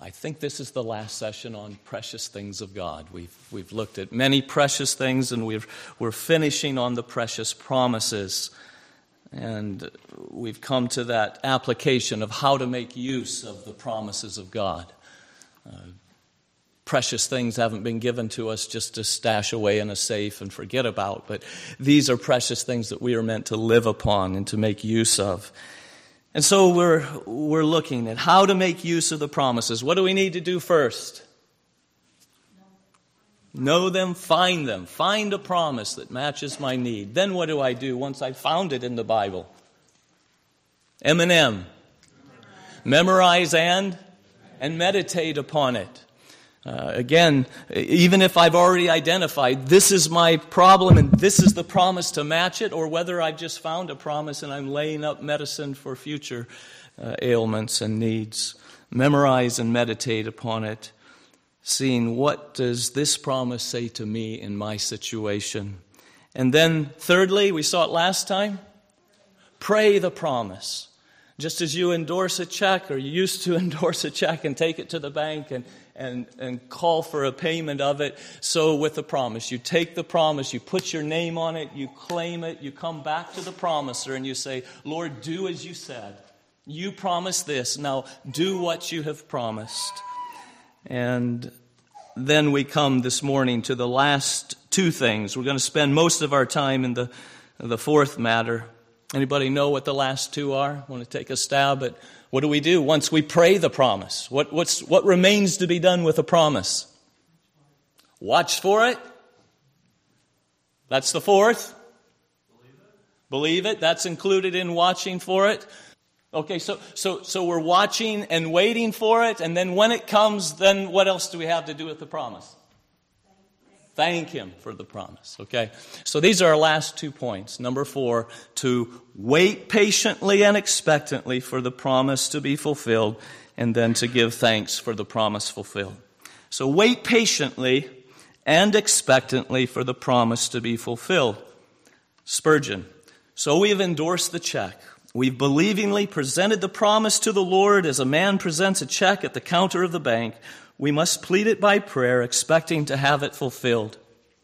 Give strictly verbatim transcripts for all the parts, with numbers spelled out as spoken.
I think this is the last session on precious things of God. We've we've looked at many precious things, and we've, we're finishing on the precious promises. And we've come to that application of how to make use of the promises of God. Uh, precious things haven't been given to us just to stash away in a safe and forget about, but these are precious things that we are meant to live upon and to make use of. And so we're we're looking at how to make use of the promises. What do we need to do first? Know them, find them. Find a promise that matches my need. Then what do I do once I've found it in the Bible? M and M. Memorize and and meditate upon it. Uh, again, even if I've already identified this is my problem and this is the promise to match it, or whether I've just found a promise and I'm laying up medicine for future uh, ailments and needs, memorize and meditate upon it, seeing what does this promise say to me in my situation. And then thirdly, we saw it last time, pray the promise. Just as you endorse a check, or you used to endorse a check and take it to the bank and And, and call for a payment of it. So with the promise, you take the promise, you put your name on it, you claim it, you come back to the promiser and you say, Lord, do as you said. You promised this, now do what you have promised. And then we come this morning to the last two things. We're going to spend most of our time in the, the fourth matter. Anybody know what the last two are? Want to take a stab at what do we do once we pray the promise? What what's what remains to be done with a promise? Watch for it. That's the fourth. Believe it. Believe it. That's included in watching for it. Okay, so so so we're watching and waiting for it, and then when it comes, then what else do we have to do with the promise? Thank Him for the promise, okay? So these are our last two points. Number four, to wait patiently and expectantly for the promise to be fulfilled, and then to give thanks for the promise fulfilled. So wait patiently and expectantly for the promise to be fulfilled. Spurgeon, so we have endorsed the check. We've believingly presented the promise to the Lord as a man presents a check at the counter of the bank. We must plead it by prayer, expecting to have it fulfilled.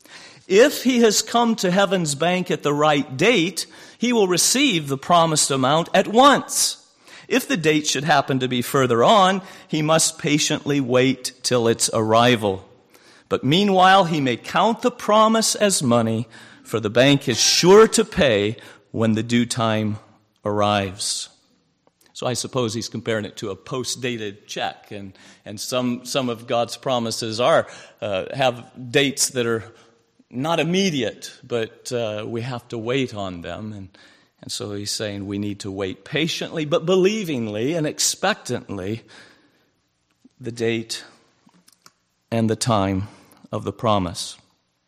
If he has come to heaven's bank at the right date, he will receive the promised amount at once. If the date should happen to be further on, he must patiently wait till its arrival. But meanwhile, he may count the promise as money, for the bank is sure to pay when the due time arrives. So I suppose he's comparing it to a post-dated check, and and some some of God's promises are uh, have dates that are not immediate, but uh, we have to wait on them, and and so he's saying we need to wait patiently, but believingly and expectantly, the date and the time of the promise.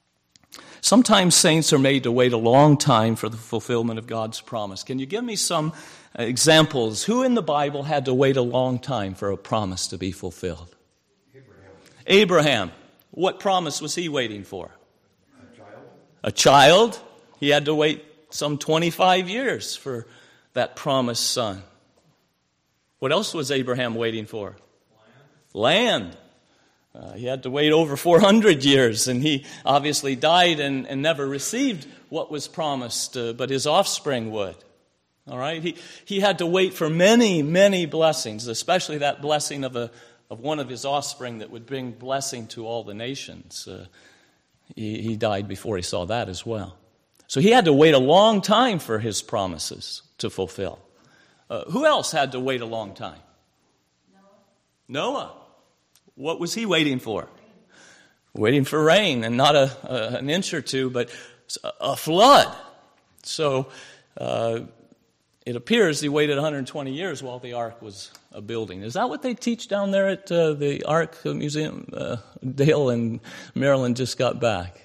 Sometimes saints are made to wait a long time for the fulfillment of God's promise. Can you give me some examples? Who in the Bible had to wait a long time for a promise to be fulfilled? Abraham. Abraham. What promise was he waiting for? A child. A child. He had to wait some twenty-five years for that promised son. What else was Abraham waiting for? Land. Land. Uh, he had to wait over four hundred years, and he obviously died and, and never received what was promised, uh, but his offspring would. All right, he he had to wait for many, many blessings, especially that blessing of a of one of his offspring that would bring blessing to all the nations. Uh, he, he died before he saw that as well. So he had to wait a long time for his promises to fulfill. Uh, who else had to wait a long time? Noah. Noah. What was he waiting for? Waiting for rain, and not a, a an inch or two, but a flood. So uh, it appears he waited one hundred twenty years while the ark was a building. Is that what they teach down there at uh, the Ark Museum? Uh, Dale and Marilyn just got back.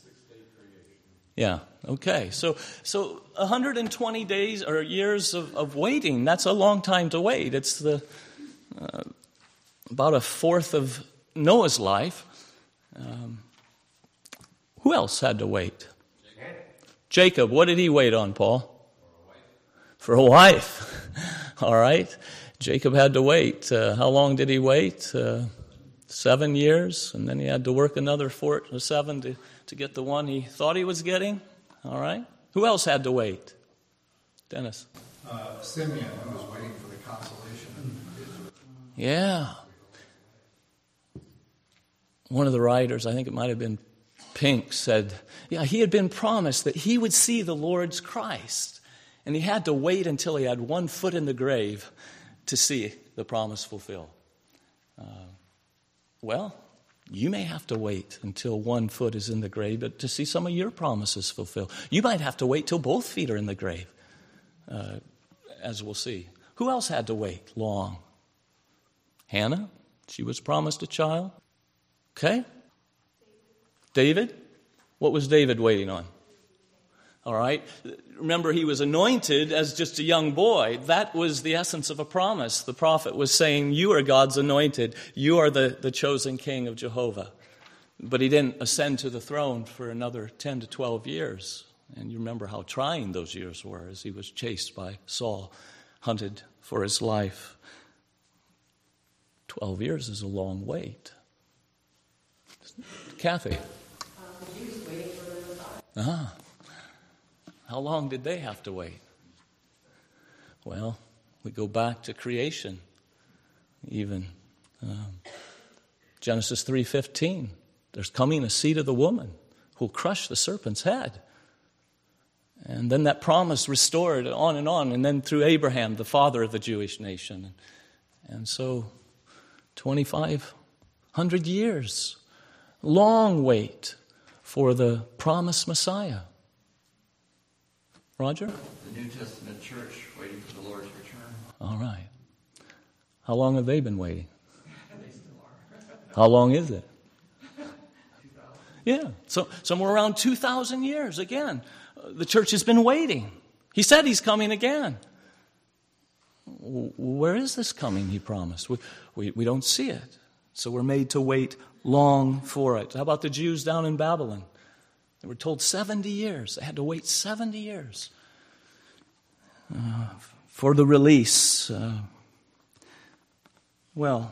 Yeah. Okay. So so one hundred twenty days or years of, of waiting. That's a long time to wait. It's the uh, about a fourth of Noah's life. Um, who else had to wait? Jacob. Jacob. What did he wait on, Paul? For a wife. For a wife. All right. Jacob had to wait. Uh, how long did he wait? Uh, seven years, and then he had to work another four or seven to, to get the one he thought he was getting. All right. Who else had to wait? Dennis. Uh, Simeon, who was waiting for the consolation of Israel. Yeah. One of the writers, I think it might have been Pink, said, yeah, he had been promised that he would see the Lord's Christ. And he had to wait until he had one foot in the grave to see the promise fulfilled. Uh, well, you may have to wait until one foot is in the grave to see some of your promises fulfilled. You might have to wait till both feet are in the grave, uh, as we'll see. Who else had to wait long? Hannah, she was promised a child. Okay. David, what was David waiting on? All right. Remember, he was anointed as just a young boy. That was the essence of a promise. The prophet was saying, you are God's anointed. You are the, the chosen king of Jehovah. But he didn't ascend to the throne for another ten to twelve years. And you remember how trying those years were as he was chased by Saul, hunted for his life. Twelve years is a long wait. Kathy. Ah. How long did they have to wait? Well, we go back to creation, even. Um, Genesis three fifteen. There's coming a seed of the woman who'll crush the serpent's head. And then that promise restored on and on. And then through Abraham, the father of the Jewish nation. And so twenty-five hundred years. Long wait for the promised Messiah. Roger? The New Testament church waiting for the Lord's return. All right. How long have they been waiting? They still are. How long is it? Yeah, so somewhere around two thousand years. Again, uh, the church has been waiting. He said he's coming again. W- where is this coming, he promised? We, we, we don't see it. So we're made to wait long for it. How about the Jews down in Babylon? They were told seventy years. They had to wait seventy years uh, for the release. Uh, well,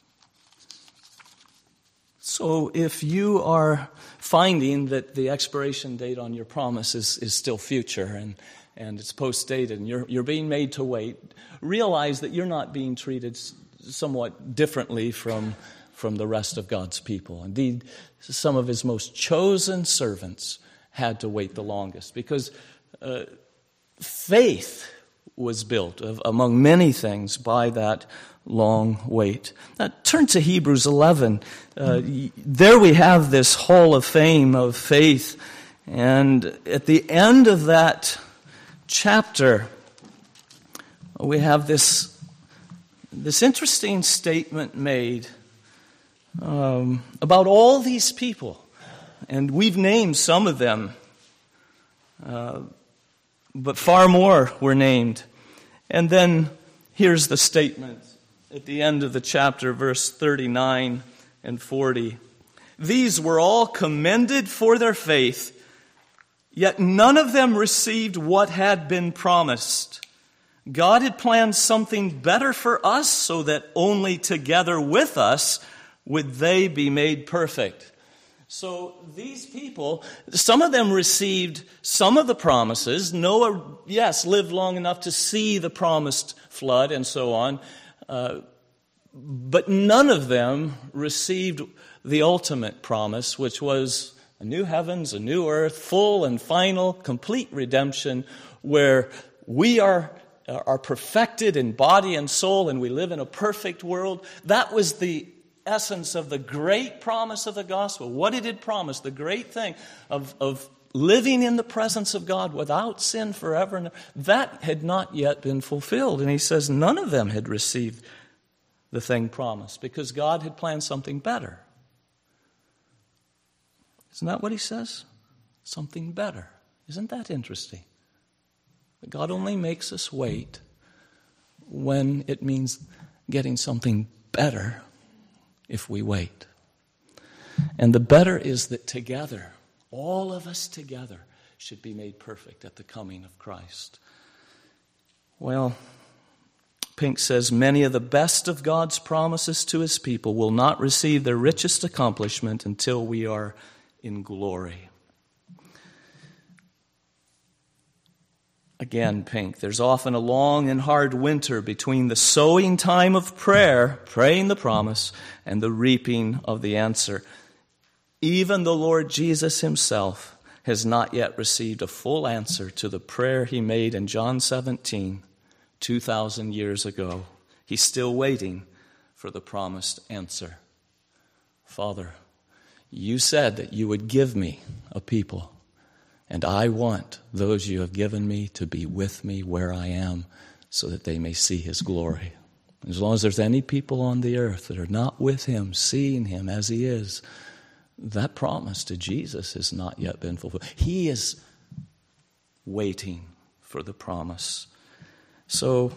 so if you are finding that the expiration date on your promise is, is still future and, and it's post-dated and you're, you're being made to wait, realize that you're not being treated somewhat differently from from the rest of God's people. Indeed, some of his most chosen servants had to wait the longest because uh, faith was built, of, among many things, by that long wait. Now, turn to Hebrews eleven. Uh, there we have this hall of fame of faith. And at the end of that chapter, we have this, this interesting statement made Um, about all these people, and we've named some of them, uh, but far more were named. And then here's the statement at the end of the chapter, verse thirty-nine and forty. These were all commended for their faith, yet none of them received what had been promised. God had planned something better for us so that only together with us would they be made perfect. So these people, some of them received some of the promises. Noah, yes, lived long enough to see the promised flood and so on. Uh, but none of them received the ultimate promise, which was a new heavens, a new earth, full and final, complete redemption, where we are are perfected in body and soul and we live in a perfect world. That was the essence of the great promise of the gospel. What did it promise? The great thing of, of living in the presence of God without sin forever. That had not yet been fulfilled. And he says none of them had received the thing promised because God had planned something better. Isn't that what he says? Something better. Isn't that interesting? God only makes us wait when it means getting something better if we wait. And the better is that together, all of us together, should be made perfect at the coming of Christ. Well, Pink says, many of the best of God's promises to his people will not receive their richest accomplishment until we are in glory. Again, Pink, there's often a long and hard winter between the sowing time of prayer, praying the promise, and the reaping of the answer. Even the Lord Jesus himself has not yet received a full answer to the prayer he made in John seventeen, two thousand years ago. He's still waiting for the promised answer. Father, you said that you would give me a people, and I want those you have given me to be with me where I am so that they may see his glory. As long as there's any people on the earth that are not with him, seeing him as he is, that promise to Jesus has not yet been fulfilled. He is waiting for the promise. So,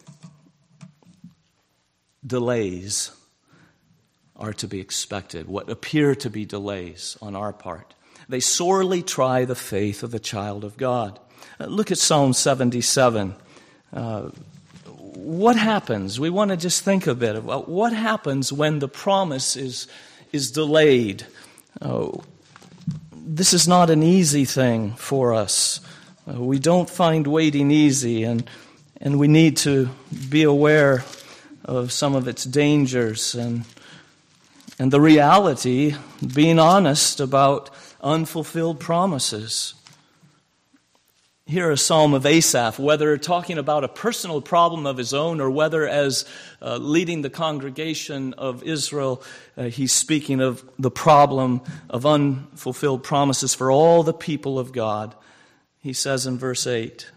delays are to be expected, what appear to be delays on our part. They sorely try the faith of the child of God. Uh, look at Psalm seventy-seven. Uh, what happens? We want to just think a bit about what happens when the promise is, is delayed. Oh, this is not an easy thing for us. Uh, we don't find waiting easy, and and we need to be aware of some of its dangers and and the reality, being honest about unfulfilled promises. Here a psalm of Asaph, whether talking about a personal problem of his own or whether as uh, leading the congregation of Israel, uh, he's speaking of the problem of unfulfilled promises for all the people of God. He says in verse eight,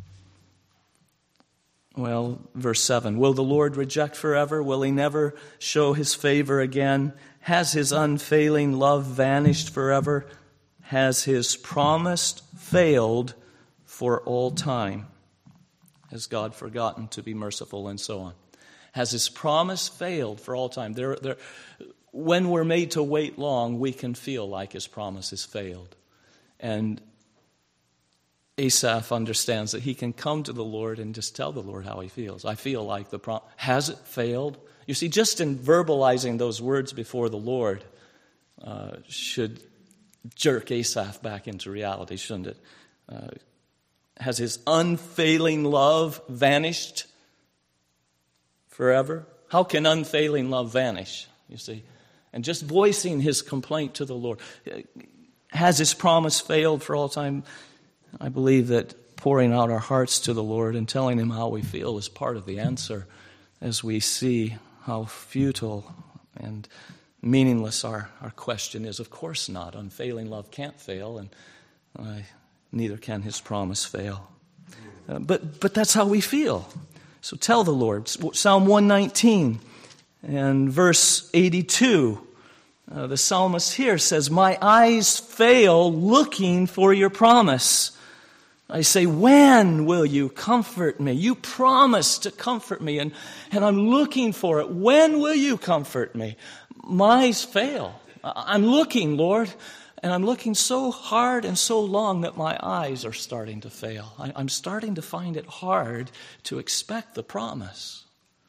well, verse seven, will the Lord reject forever? Will he never show his favor again? Has his unfailing love vanished forever? Has his promise failed for all time? Has God forgotten to be merciful, and so on? Has his promise failed for all time? There, there, when we're made to wait long, we can feel like his promise has failed. And Asaph understands that he can come to the Lord and just tell the Lord how he feels. I feel like the promise. Has it failed? You see, just in verbalizing those words before the Lord uh, should jerk Asaph back into reality, shouldn't it? Uh, has his unfailing love vanished forever? How can unfailing love vanish, you see? And just voicing his complaint to the Lord. Has his promise failed for all time? I believe that pouring out our hearts to the Lord and telling him how we feel is part of the answer as we see how futile and meaningless our, our question is. Of course not. Unfailing love can't fail, and uh, neither can his promise fail. Uh, but but that's how we feel. So tell the Lord. Psalm one nineteen and verse eighty-two. Uh, the psalmist here says, my eyes fail looking for your promise. I say, when will you comfort me? You promised to comfort me, and, and I'm looking for it. When will you comfort me? My eyes fail. I'm looking, Lord, and I'm looking so hard and so long that my eyes are starting to fail. I, I'm starting to find it hard to expect the promise.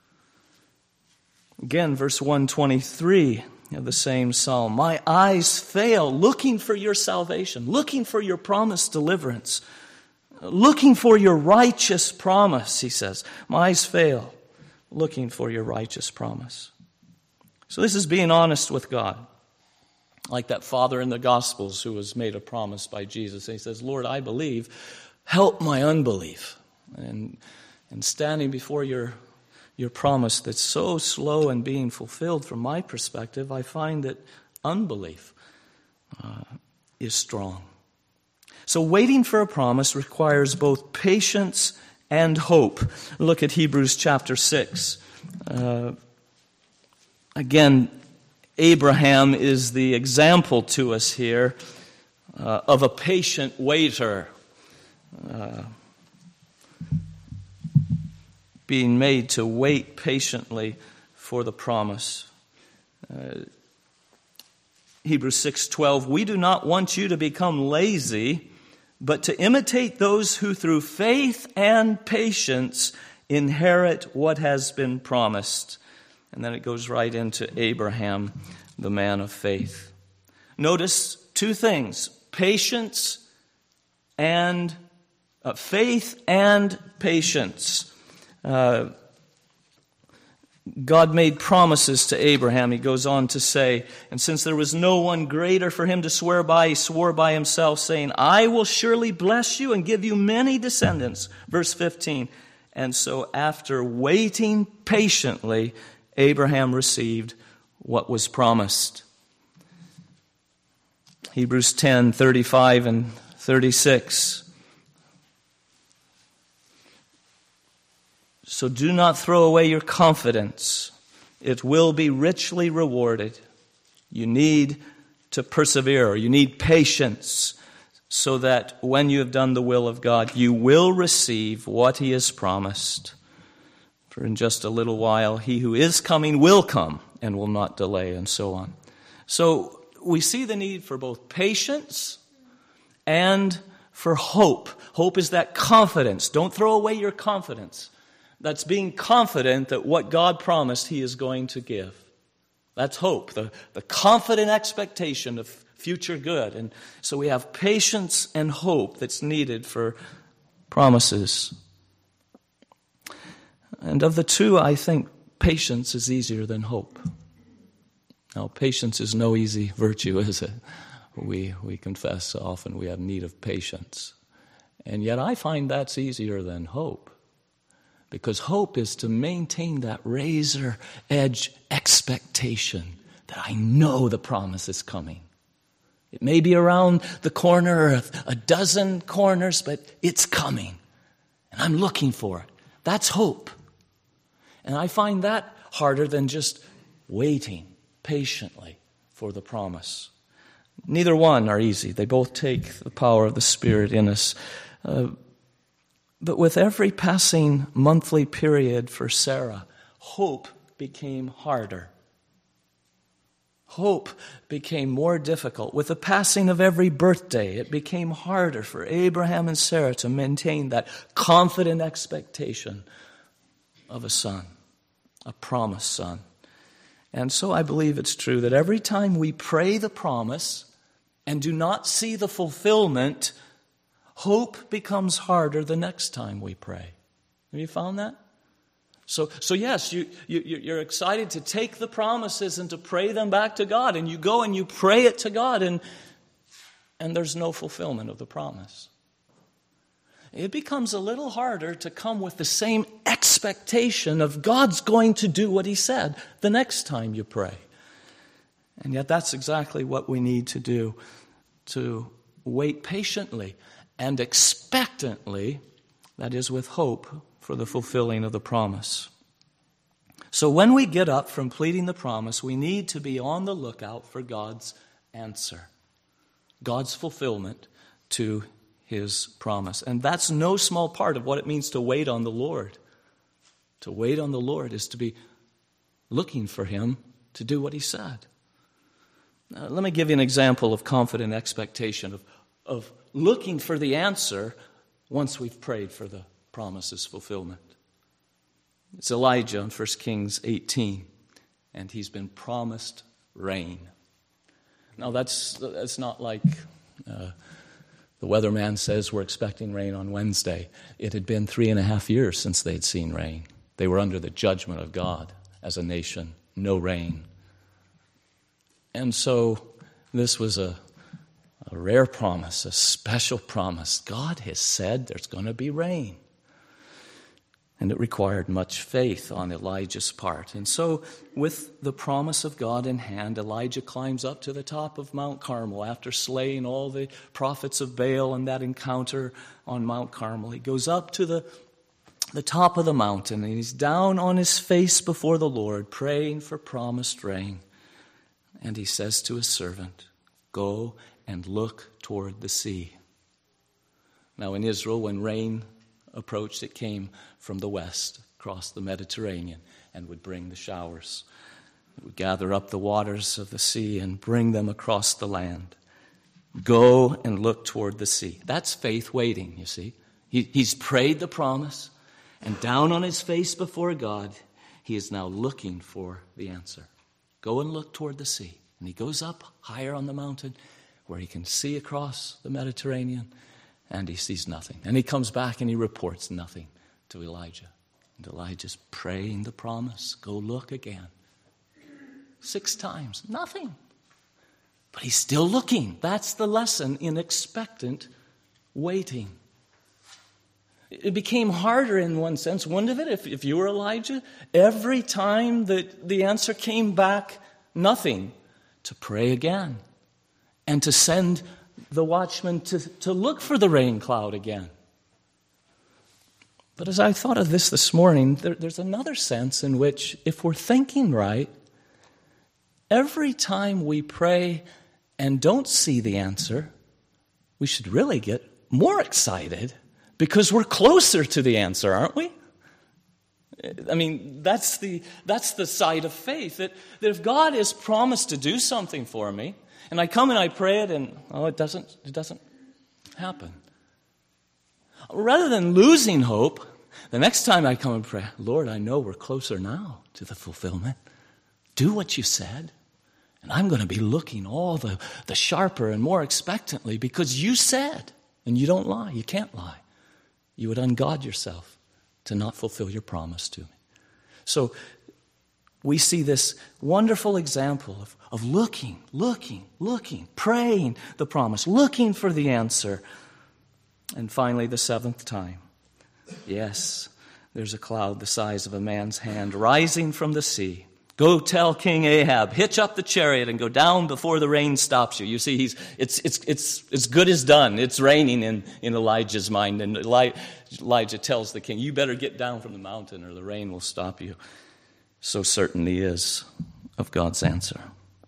Again, verse one twenty-three of the same psalm. My eyes fail looking for your salvation, looking for your promised deliverance. Looking for your righteous promise, he says. My eyes fail, looking for your righteous promise. So this is being honest with God. Like that father in the Gospels who was made a promise by Jesus. And he says, Lord, I believe, help my unbelief. And, and standing before your, your promise that's so slow in being fulfilled, from my perspective, I find that unbelief uh, is strong. So waiting for a promise requires both patience and hope. Look at Hebrews chapter six. Uh, again, Abraham is the example to us here uh, of a patient waiter. Uh, being made to wait patiently for the promise. Uh, Hebrews six twelve, we do not want you to become lazy, but to imitate those who through faith and patience inherit what has been promised. And then it goes right into Abraham, the man of faith. Notice two things, patience and uh, faith and patience. Uh, God made promises to Abraham. He goes on to say, and since there was no one greater for him to swear by, he swore by himself, saying, I will surely bless you and give you many descendants. Verse fifteen. And so after waiting patiently, Abraham received what was promised. Hebrews ten, thirty-five and thirty-six. So do not throw away your confidence. It will be richly rewarded. You need to persevere. You need patience so that when you have done the will of God, you will receive what He has promised. For in just a little while, He who is coming will come and will not delay, and so on. So we see the need for both patience and for hope. Hope is that confidence. Don't throw away your confidence. That's being confident that what God promised He is going to give. That's hope, the, the confident expectation of future good. And so we have patience and hope that's needed for promises. And of the two, I think patience is easier than hope. Now, patience is no easy virtue, is it? We, we confess often we have need of patience. And yet I find that's easier than hope. Because hope is to maintain that razor-edge expectation that I know the promise is coming. It may be around the corner or a dozen corners, but it's coming. And I'm looking for it. That's hope. And I find that harder than just waiting patiently for the promise. Neither one are easy. They both take the power of the Spirit in us. Uh, But with every passing monthly period for Sarah, hope became harder. Hope became more difficult. With the passing of every birthday, it became harder for Abraham and Sarah to maintain that confident expectation of a son, a promised son. And so I believe it's true that every time we pray the promise and do not see the fulfillment, hope becomes harder the next time we pray. Have you found that? So, so yes, you, you, you're excited to take the promises and to pray them back to God. And you go and you pray it to God, and, and there's no fulfillment of the promise. It becomes a little harder to come with the same expectation of God's going to do what He said the next time you pray. And yet that's exactly what we need to do, to wait patiently and expectantly, that is with hope, for the fulfilling of the promise. So when we get up from pleading the promise, we need to be on the lookout for God's answer, God's fulfillment to His promise. And that's no small part of what it means to wait on the Lord. To wait on the Lord is to be looking for Him to do what He said. Now, let me give you an example of confident expectation, of, of looking for the answer once we've prayed for the promise's fulfillment. It's Elijah in First Kings eighteen, and he's been promised rain. Now that's that's not like uh, the weatherman says we're expecting rain on Wednesday. It had been three and a half years since they'd seen rain. They were under the judgment of God as a nation, no rain. And so this was a A rare promise, a special promise. God has said there's going to be rain. And it required much faith on Elijah's part. And so, with the promise of God in hand, Elijah climbs up to the top of Mount Carmel after slaying all the prophets of Baal in that encounter on Mount Carmel. He goes up to the, the top of the mountain, and he's down on his face before the Lord, praying for promised rain. And he says to his servant, "Go and look toward the sea." Now in Israel, when rain approached, it came from the west, across the Mediterranean, and would bring the showers. It would gather up the waters of the sea and bring them across the land. Go and look toward the sea. That's faith waiting, you see. He, he's prayed the promise, And down on his face before God, he is now looking for the answer. Go and look toward the sea. And he goes up higher on the mountain where he can see across the Mediterranean, and he sees nothing. And he comes back and he reports nothing to Elijah. And Elijah's praying the promise. Go look again. Six times. Nothing. But he's still looking. That's the lesson in expectant waiting. It became harder in one sense, wouldn't it, if, if you were Elijah? Every time that the answer came back, nothing, to pray again and to send the watchman to, to look for the rain cloud again. But as I thought of this this morning, there, there's another sense in which, if we're thinking right, every time we pray and don't see the answer, we should really get more excited because we're closer to the answer, aren't we? I mean, that's the that's the side of faith, that, that if God has promised to do something for me, and I come and I pray it and, oh, it doesn't, it doesn't happen. Rather than losing hope, the next time I come and pray, Lord, I know we're closer now to the fulfillment. Do what you said. And I'm going to be looking all the, the sharper and more expectantly because you said, and you don't lie, you can't lie. You would ungod yourself to not fulfill your promise to me. So we see this wonderful example of, of looking, looking, looking, praying the promise, looking for the answer. And finally, the seventh time. Yes, there's a cloud the size of a man's hand rising from the sea. Go tell King Ahab, hitch up the chariot and go down before the rain stops you. You see, he's it's it's it's as good as done. It's raining in, in Elijah's mind. And Eli, Elijah tells the king, you better get down from the mountain or the rain will stop you. So certain he is of God's answer.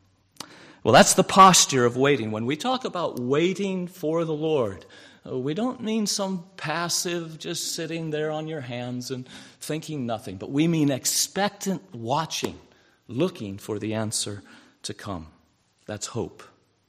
Well, that's the posture of waiting. When we talk about waiting for the Lord, we don't mean some passive, just sitting there on your hands and thinking nothing. But we mean expectant watching, looking for the answer to come. That's hope.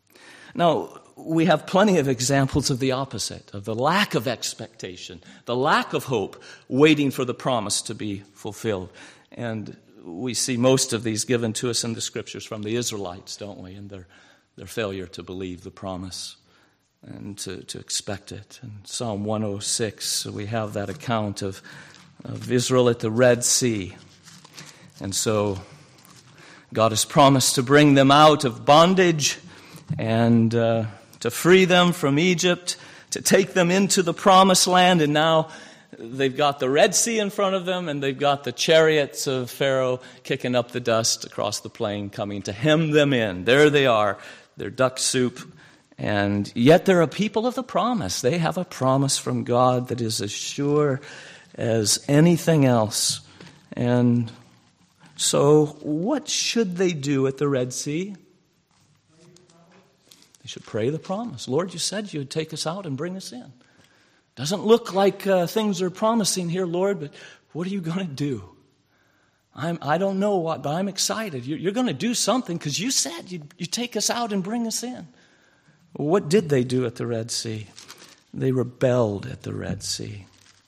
Now, we have plenty of examples of the opposite, of the lack of expectation, the lack of hope, waiting for the promise to be fulfilled. And we see most of these given to us in the Scriptures from the Israelites, don't we, and their, their failure to believe the promise and to, to expect it. In Psalm one oh six, we have that account of, of Israel at the Red Sea. And so God has promised to bring them out of bondage and uh, to free them from Egypt, to take them into the promised land. And now they've got the Red Sea in front of them, and they've got the chariots of Pharaoh kicking up the dust across the plain, coming to hem them in. There they are, they're duck soup. And yet they're a people of the promise. They have a promise from God that is as sure as anything else. And so what should they do at the Red Sea? They should pray the promise. Lord, you said you'd take us out and bring us in. Doesn't look like uh, things are promising here, Lord, but what are you going to do? I'm, I don't know what, but I'm excited. You're, you're going to do something because you said you'd, you'd take us out and bring us in. What did they do at the Red Sea? They rebelled at the Red Sea.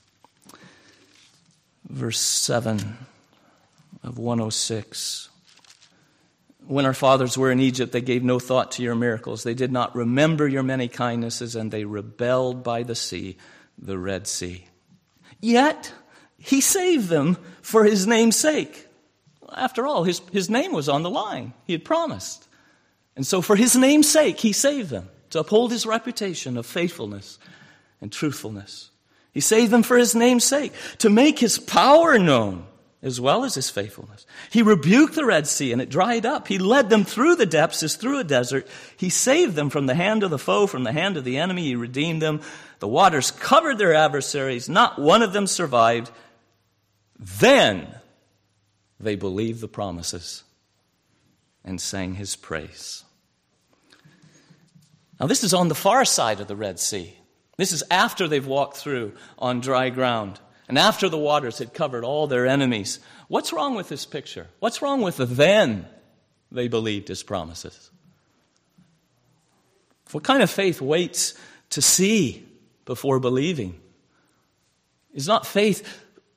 Verse seven of one oh six. When our fathers were in Egypt, they gave no thought to your miracles. They did not remember your many kindnesses, and they rebelled by the sea, the Red Sea. Yet he saved them for his name's sake. After all, his, his name was on the line. He had promised. And so for his name's sake, he saved them, to uphold his reputation of faithfulness and truthfulness. He saved them for his name's sake, to make his power known as well as his faithfulness. He rebuked the Red Sea and it dried up. He led them through the depths as through a desert. He saved them from the hand of the foe, from the hand of the enemy. He redeemed them. The waters covered their adversaries. Not one of them survived. Then they believed the promises and sang his praise. Now, this is on the far side of the Red Sea. This is after they've walked through on dry ground and after the waters had covered all their enemies. What's wrong with this picture? What's wrong with the then they believed his promises? What kind of faith waits to see before believing? Is not faith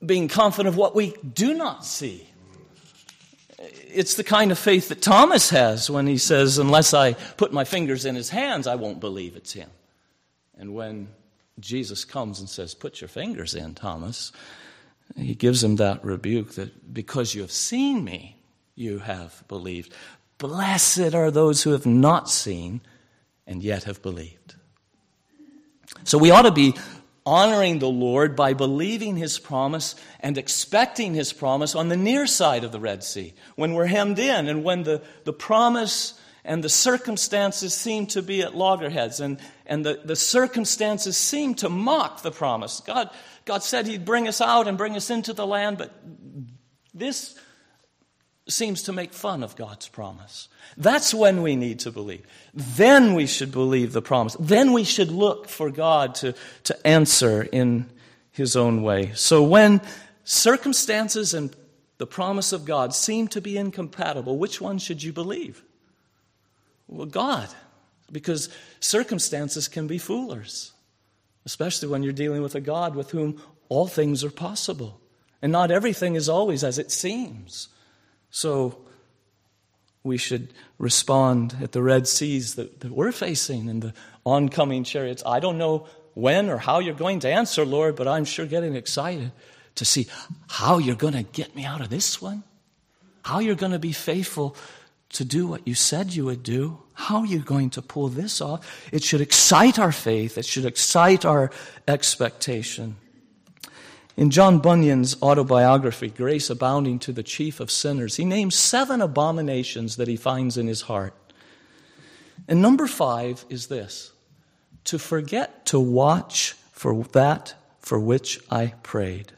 being confident of what we do not see. It's the kind of faith that Thomas has when he says, unless I put my fingers in his hands, I won't believe it's him. And when Jesus comes and says, put your fingers in, Thomas, he gives him that rebuke that because you have seen me, you have believed. Blessed are those who have not seen and yet have believed. So we ought to be honoring the Lord by believing his promise and expecting his promise on the near side of the Red Sea, when we're hemmed in and when the, the promise and the circumstances seem to be at loggerheads and, and the, the circumstances seem to mock the promise. God, God said he'd bring us out and bring us into the land, but this seems to make fun of God's promise. That's when we need to believe. Then we should believe the promise. Then we should look for God to, to answer in his own way. So when circumstances and the promise of God seem to be incompatible, which one should you believe? Well, God, because circumstances can be foolers, especially when you're dealing with a God with whom all things are possible. And not everything is always as it seems. So we should respond at the Red Seas that, that we're facing and the oncoming chariots. I don't know when or how you're going to answer, Lord, but I'm sure getting excited to see how you're going to get me out of this one, how you're going to be faithful to do what you said you would do, how you're going to pull this off. It should excite our faith. It should excite our expectation. In John Bunyan's autobiography, Grace Abounding to the Chief of Sinners, he names seven abominations that he finds in his heart. And number five is this: to forget to watch for that for which I prayed.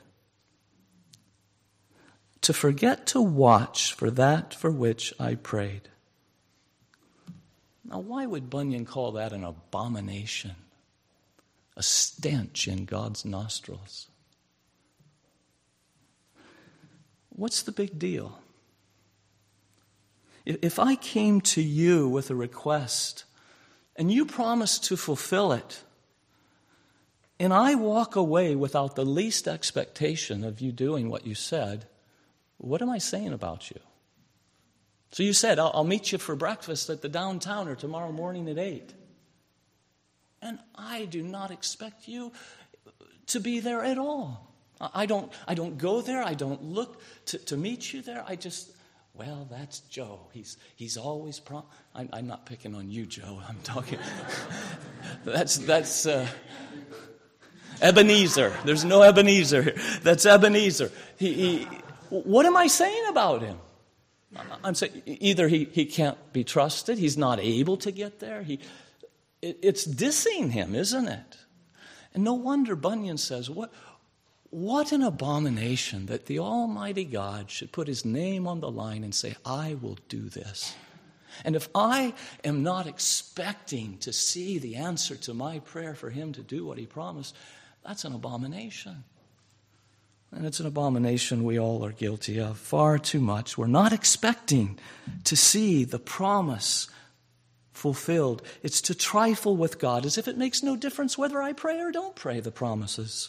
To forget to watch for that for which I prayed. Now, why would Bunyan call that an abomination? A stench in God's nostrils? What's the big deal? If I came to you with a request and you promised to fulfill it, and I walk away without the least expectation of you doing what you said, what am I saying about you? So you said, I'll, I'll meet you for breakfast at the downtowner tomorrow morning at eight. And I do not expect you to be there at all. I don't I don't go there. I don't look to, to meet you there. I just, well, that's Joe. He's he's always prom. I'm, I'm not picking on you, Joe. I'm talking. that's that's uh, Ebenezer. There's no Ebenezer here. That's Ebenezer. He, he. What am I saying about him? I'm saying either he, he can't be trusted. He's not able to get there. He, it, it's dissing him, isn't it? And no wonder Bunyan says, what. What an abomination that the Almighty God should put his name on the line and say, I will do this. And if I am not expecting to see the answer to my prayer for him to do what he promised, that's an abomination. And it's an abomination we all are guilty of far too much. We're not expecting to see the promise fulfilled. It's to trifle with God as if it makes no difference whether I pray or don't pray the promises.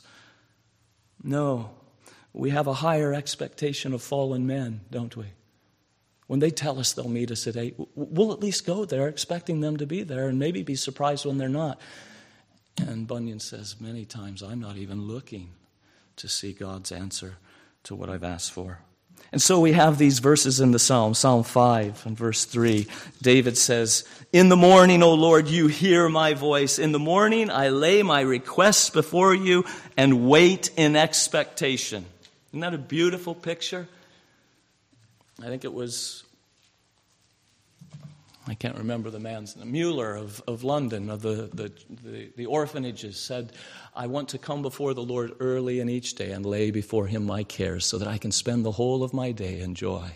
No, we have a higher expectation of fallen men, don't we? When they tell us they'll meet us at eight, we'll at least go there expecting them to be there and maybe be surprised when they're not. And Bunyan says many times, I'm not even looking to see God's answer to what I've asked for. And so we have these verses in the Psalm, Psalm five and verse three. David says, in the morning, O Lord, you hear my voice. In the morning, I lay my requests before you and wait in expectation. Isn't that a beautiful picture? I think it was, I can't remember the man's name, Mueller of, of London, of the, the, the, the orphanages, said, I want to come before the Lord early in each day and lay before him my cares so that I can spend the whole of my day in joy.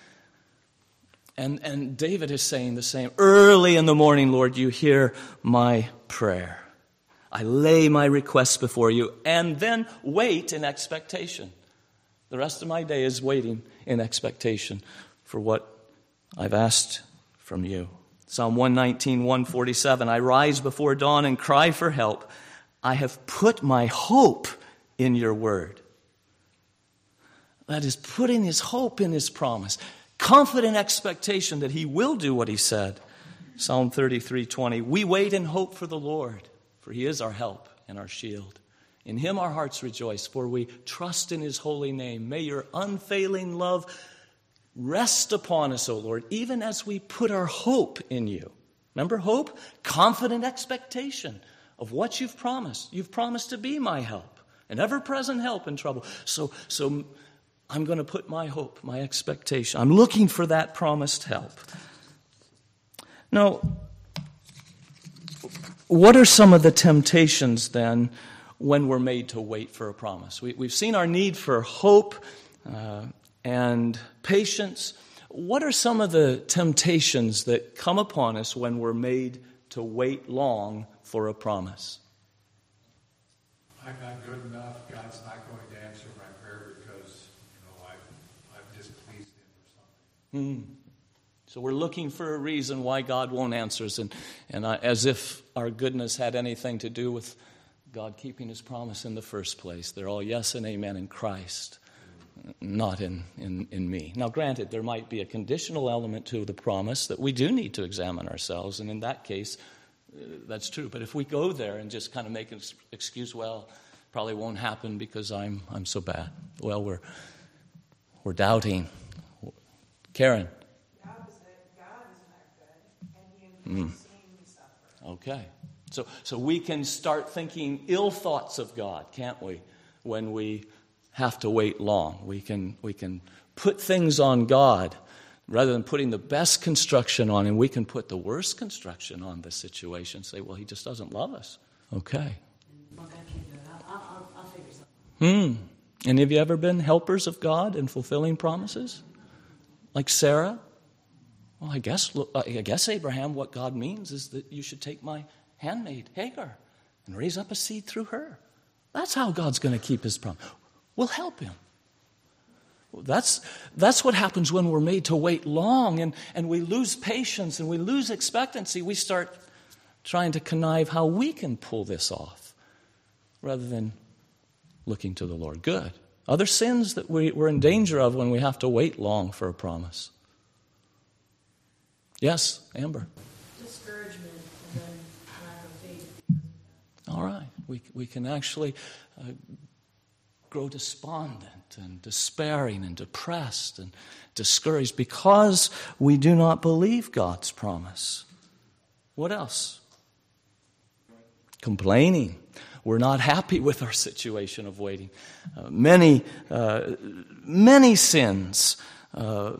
And, and David is saying the same. Early in the morning, Lord, you hear my prayer. I lay my requests before you and then wait in expectation. The rest of my day is waiting in expectation for what I've asked from you. Psalm one nineteen, one forty-seven, I rise before dawn and cry for help. I have put my hope in your word. That is putting his hope in his promise. Confident expectation that he will do what he said. Psalm thirty-three twenty, we wait in hope for the Lord, for he is our help and our shield. In him our hearts rejoice, for we trust in his holy name. May your unfailing love rest upon us, O Lord, even as we put our hope in you. Remember hope? Confident expectation of what you've promised. You've promised to be my help, an ever-present help in trouble. So, so I'm going to put my hope, my expectation. I'm looking for that promised help. Now, what are some of the temptations then when we're made to wait for a promise? We, we've seen our need for hope uh, and patience. What are some of the temptations that come upon us when we're made to wait long for a promise? I'm not good enough. God's not going to answer my prayer because, you know, I've, I've displeased him or something. Hmm. So we're looking for a reason why God won't answer us, and, and I, as if our goodness had anything to do with God keeping his promise in the first place. They're all yes and amen in Christ, not in, in, in me. Now, granted, there might be a conditional element to the promise that we do need to examine ourselves, and in that case, uh, that's true. But if we go there and just kind of make an excuse, well, probably won't happen because I'm I'm so bad. Well, we're we're doubting. Karen. Mm. Okay. So so we can start thinking ill thoughts of God, can't we? When we have to wait long. We can we can put things on God rather than putting the best construction on him. We can put the worst construction on the situation. Say, well, he just doesn't love us. Okay. Hmm. Any of you ever been helpers of God in fulfilling promises? Like Sarah? Well, I guess, I guess, Abraham, what God means is that you should take my handmaid, Hagar, and raise up a seed through her. That's how God's going to keep his promise. We'll help him. Well, that's, that's what happens when we're made to wait long and, and we lose patience and we lose expectancy. We start trying to connive how we can pull this off rather than looking to the Lord. Good. Other sins that we, we're in danger of when we have to wait long for a promise. Yes, Amber. Discouragement and then lack of faith. All right. We we can actually uh, grow despondent and despairing and depressed and discouraged because we do not believe God's promise. What else? Complaining. We're not happy with our situation of waiting. Uh, many, uh, many sins. Uh,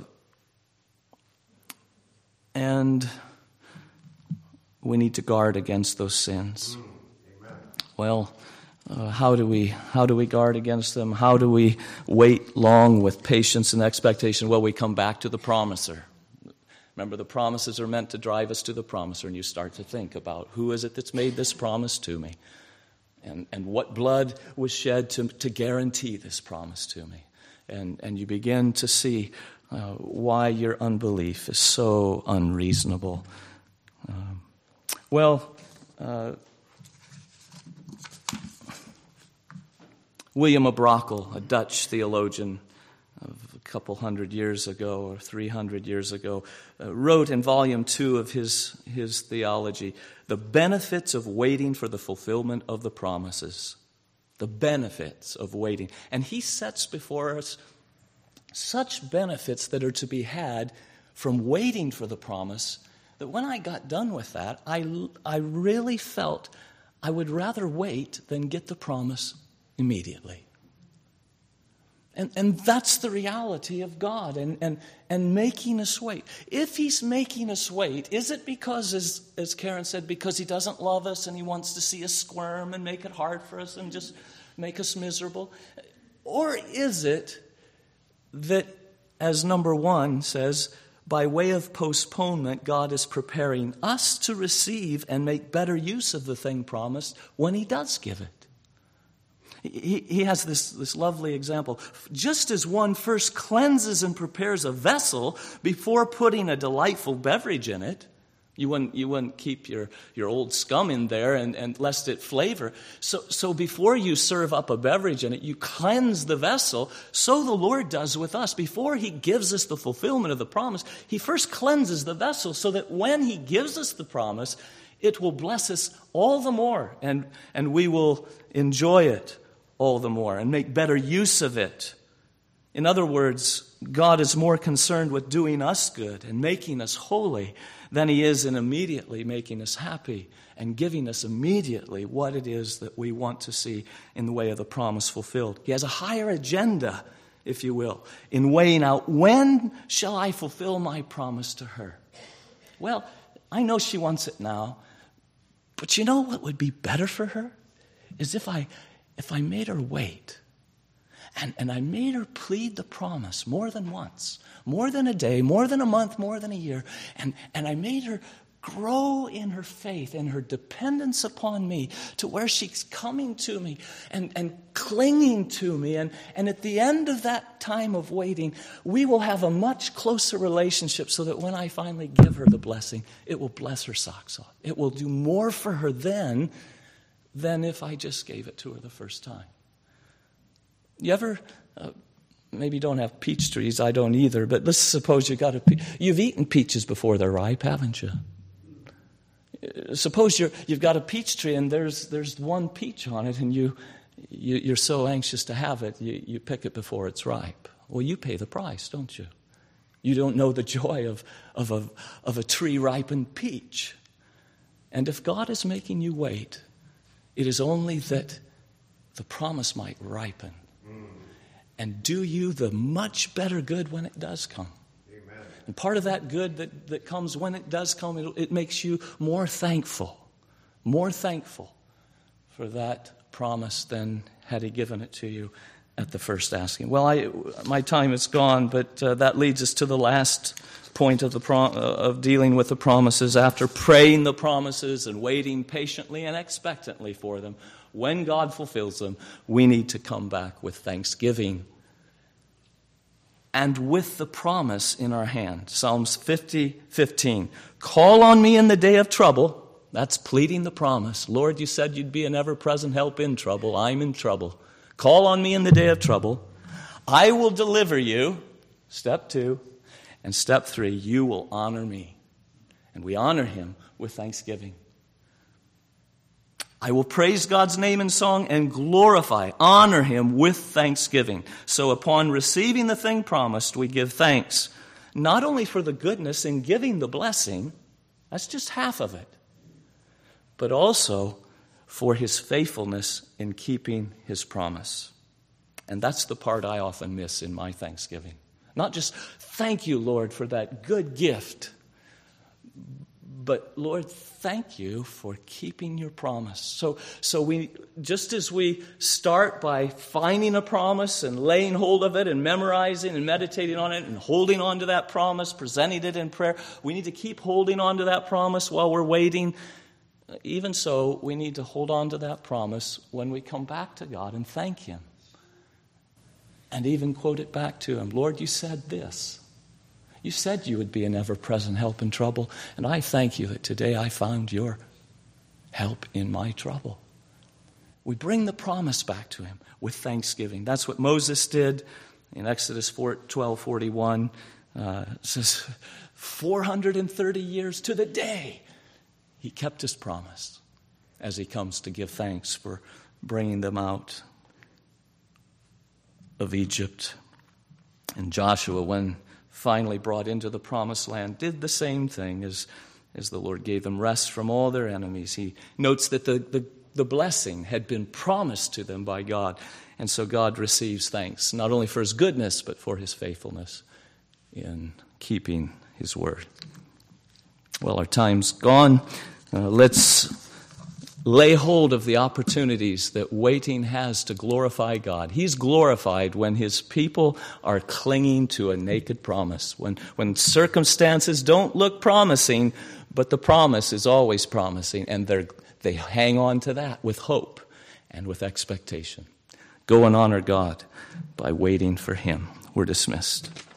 And we need to guard against those sins. Amen. Well, uh, how do we how do we guard against them? How do we wait long with patience and expectation? Well, we come back to the promiser. Remember, the promises are meant to drive us to the promiser, and you start to think about who is it that's made this promise to me, and and what blood was shed to to guarantee this promise to me, and and you begin to see Uh, why your unbelief is so unreasonable. Uh, well, uh, William of Brakel, a Dutch theologian of a couple hundred years ago or three hundred years ago, uh, wrote in volume two of his, his theology, The Benefits of Waiting for the Fulfillment of the Promises. The benefits of waiting. And he sets before us such benefits that are to be had from waiting for the promise that when I got done with that, I, I really felt I would rather wait than get the promise immediately. And, and that's the reality of God and, and, and making us wait. If he's making us wait, is it because, as, as Karen said, because he doesn't love us and he wants to see us squirm and make it hard for us and just make us miserable? Or is it that, as number one says, by way of postponement, God is preparing us to receive and make better use of the thing promised when he does give it? He, he has this, this lovely example. Just as one first cleanses and prepares a vessel before putting a delightful beverage in it, You wouldn't, you wouldn't keep your, your old scum in there and, and lest it flavor. So, so before you serve up a beverage in it, you cleanse the vessel. So the Lord does with us. Before he gives us the fulfillment of the promise, he first cleanses the vessel so that when he gives us the promise, it will bless us all the more. And, and we will enjoy it all the more and make better use of it. In other words, God is more concerned with doing us good and making us holy than he is in immediately making us happy and giving us immediately what it is that we want to see in the way of the promise fulfilled. He has a higher agenda, if you will, in weighing out, when shall I fulfill my promise to her? Well, I know she wants it now, but you know what would be better for her? Is if I if I made her wait. And, and I made her plead the promise more than once, more than a day, more than a month, more than a year. And, and I made her grow in her faith and her dependence upon me to where she's coming to me and, and clinging to me. And, and at the end of that time of waiting, we will have a much closer relationship so that when I finally give her the blessing, it will bless her socks off. It will do more for her then than if I just gave it to her the first time. You ever, uh, maybe don't have peach trees, I don't either, but let's suppose you got a, pe- you've eaten peaches before they're ripe, haven't you? Suppose you're, you've got a peach tree and there's there's one peach on it and you, you, you're so anxious to have it, you, you pick it before it's ripe. Well, you pay the price, don't you? You don't know the joy of, of, a, of a tree-ripened peach. And if God is making you wait, it is only that the promise might ripen and do you the much better good when it does come. Amen. And part of that good that, that comes when it does come, it, it makes you more thankful, more thankful for that promise than had he given it to you at the first asking. Well, I, my time is gone, but uh, that leads us to the last point of the prom- uh, of dealing with the promises. After praying the promises and waiting patiently and expectantly for them, when God fulfills them, we need to come back with thanksgiving and with the promise in our hand. Psalms fifty fifteen. Call on me in the day of trouble. That's pleading the promise. Lord, you said you'd be an ever-present help in trouble. I'm in trouble. Call on me in the day of trouble. I will deliver you. Step two. And step three, you will honor me. And we honor him with thanksgiving. I will praise God's name in song and glorify, honor him with thanksgiving. So upon receiving the thing promised, we give thanks, not only for the goodness in giving the blessing, that's just half of it, but also for his faithfulness in keeping his promise. And that's the part I often miss in my thanksgiving. Not just thank you, Lord, for that good gift, but Lord, thank you for keeping your promise. So, so we, just as we start by finding a promise and laying hold of it and memorizing and meditating on it and holding on to that promise, presenting it in prayer, we need to keep holding on to that promise while we're waiting. Even so, we need to hold on to that promise when we come back to God and thank him. And even quote it back to him. Lord, you said this. You said you would be an ever-present help in trouble, and I thank you that today I found your help in my trouble. We bring the promise back to him with thanksgiving. That's what Moses did in Exodus twelve forty-one. Uh, it says, four hundred thirty years to the day, he kept his promise as he comes to give thanks for bringing them out of Egypt. And Joshua, when finally brought into the promised land, did the same thing as, as the Lord gave them rest from all their enemies. He notes that the, the, the blessing had been promised to them by God. And so God receives thanks, not only for his goodness, but for his faithfulness in keeping his word. Well, our time's gone. Uh, let's lay hold of the opportunities that waiting has to glorify God. He's glorified when his people are clinging to a naked promise, when, when circumstances don't look promising, but the promise is always promising, and they they hang on to that with hope and with expectation. Go and honor God by waiting for him. We're dismissed.